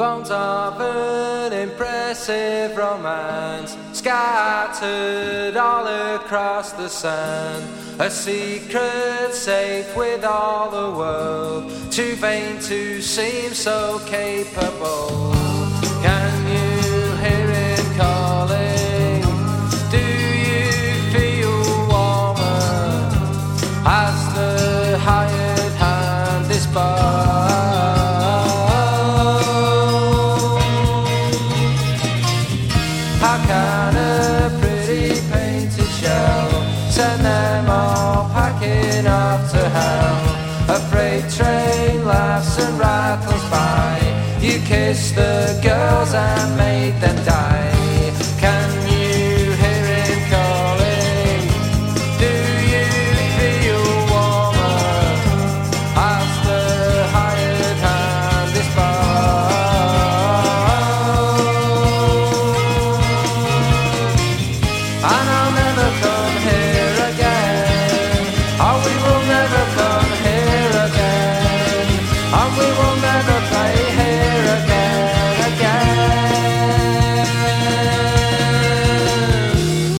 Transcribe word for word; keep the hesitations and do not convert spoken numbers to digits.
bones of an impressive romance scattered all across the sand. A secret safe with all the world, too vain to seem so capable. Can you hear him calling? Do you feel warmer as the hired hand is barred? How can a pretty painted shell send them all packing off to hell? A freight train laughs and rattles by. You kissed the girls and made them die. Can you hear him calling? Do you feel warmer as the hired hand is barred? And I'll never come here again. Oh, we will never come